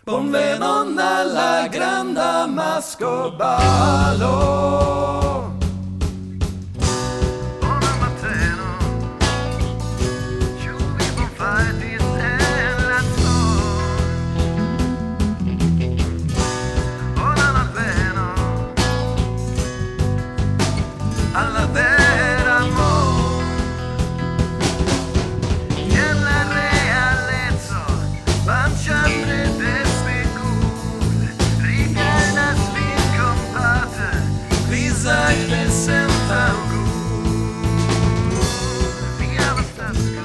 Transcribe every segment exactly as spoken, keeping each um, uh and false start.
Convenon alla granda Mascobalo. Alla vera amor e alla realezza panciambre de specul ripiena svincompata Visage de senta via lo stasco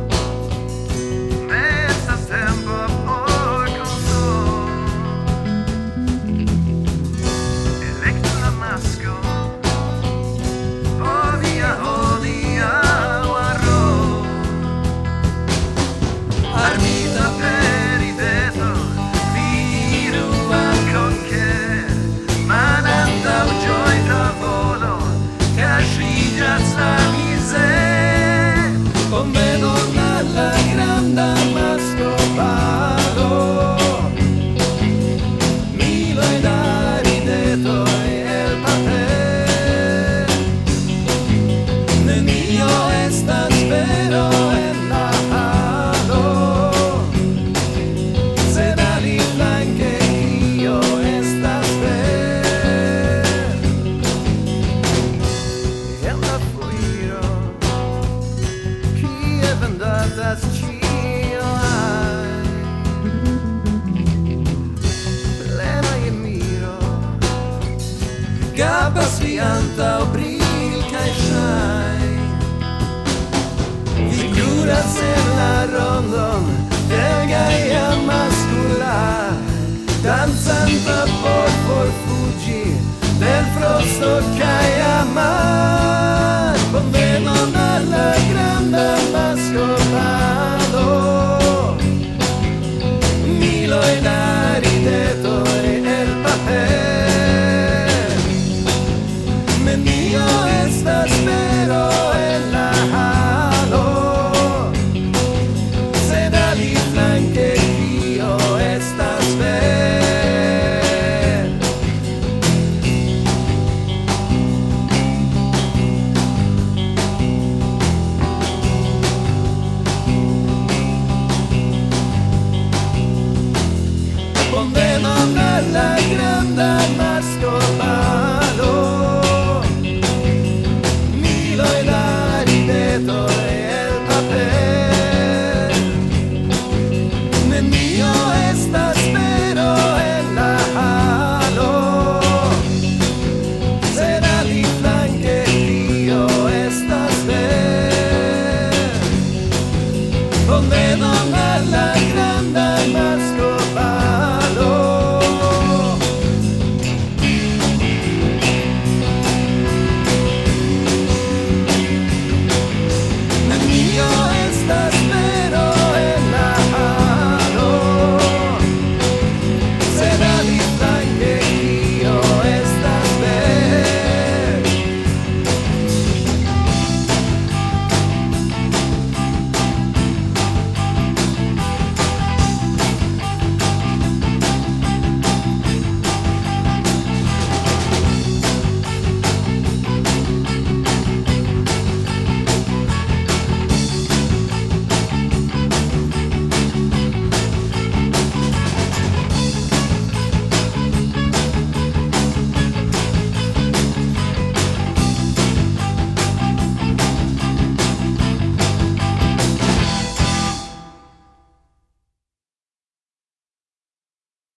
mezza tempo por consol electo la masco Armita per i deto viru anche mananda o joy da volo casciglia sta mise convenon alla granda Mascobalo. Milo e Davideto e el papel nenio estas vero en la halo sed aliflanke io estas ver en la fuiro kie vendatas ĉio plena je miro gabas vi antaŭ bril kaj ŝajn vi kuras en la rondon de gaja maskula dancanta por forfuĝi del frosto kaj amar convenon alla granda Mascobalo. Milo e Davideto e el papel nenio estas vero en la halo sed aliflanke io estas ver convenon alla granda